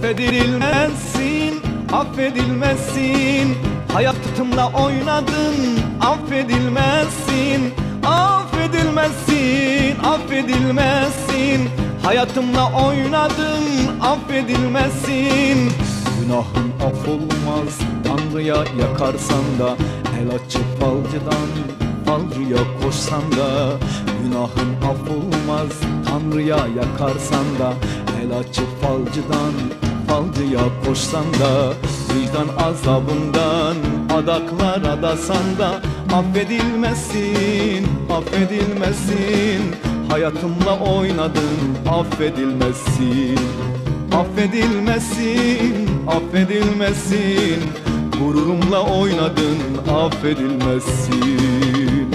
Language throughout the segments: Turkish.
Affedilmezsin, affedilmezsin. Hayatımla oynadın, affedilmezsin. Affedilmezsin, affedilmezsin. Hayatımla oynadın, affedilmezsin. Günahın af olmaz, Tanrı'ya yakarsan da, el açıp falcıya koşsan da. Günahın af olmaz, Tanrı'ya yakarsan da, el açıp falcıya koşsan da. Vicdan azabından adaklar adasan da, affedilmezsin, affedilmezsin. Hayatımla oynadın, affedilmezsin. Affedilmezsin, affedilmezsin. Gururumla oynadın, affedilmezsin.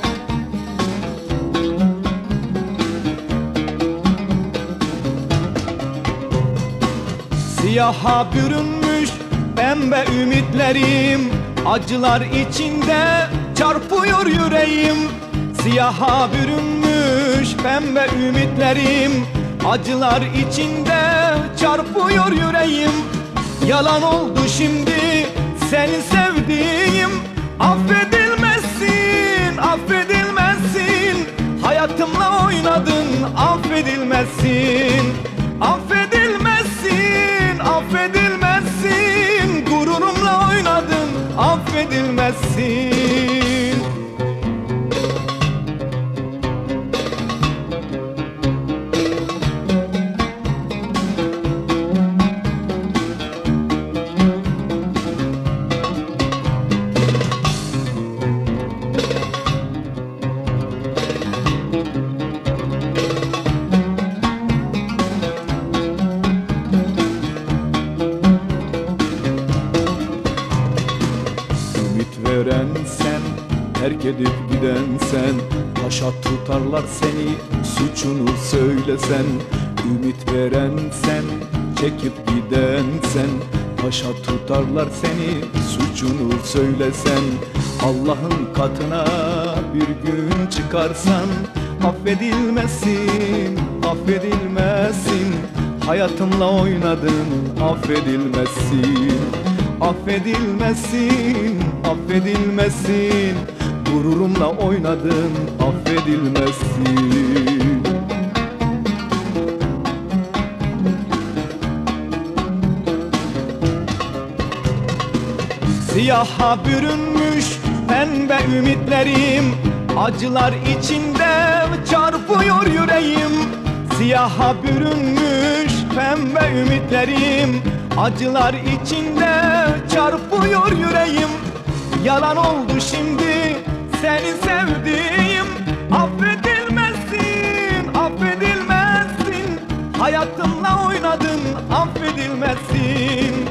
Siyaha bürünmüş pembe ümitlerim, acılar içinde çarpıyor yüreğim. Siyaha bürünmüş pembe ümitlerim, acılar içinde çarpıyor yüreğim. Yalan oldu şimdi seni sevdiğim. Affedilmezsin, affedilmezsin. Hayatımla oynadın, affedilmezsin. Affedilmezsin, affedilmezsin. Gururumla oynadın, affedilmezsin. Veren sen, terk edip giden sen. Taşa tutarlar seni, suçunu söylesen. Ümit veren sen, çekip giden sen. Taşa tutarlar seni, suçunu söylesen. Allah'ın katına bir gün çıkarsan, affedilmezsin, affedilmezsin. Hayatımla oynadın, affedilmezsin. Affedilmezsin, affedilmezsin. Gururumla oynadın, affedilmezsin. Siyaha bürünmüş pembe ümitlerim, acılar içinde çarpıyor yüreğim. Siyaha bürünmüş pembe ümitlerim, acılar içinde çarpıyor yüreğim. Yalan oldu şimdi seni sevdiğim. Affedilmezsin, affedilmezsin. Hayatımla oynadın, affedilmezsin.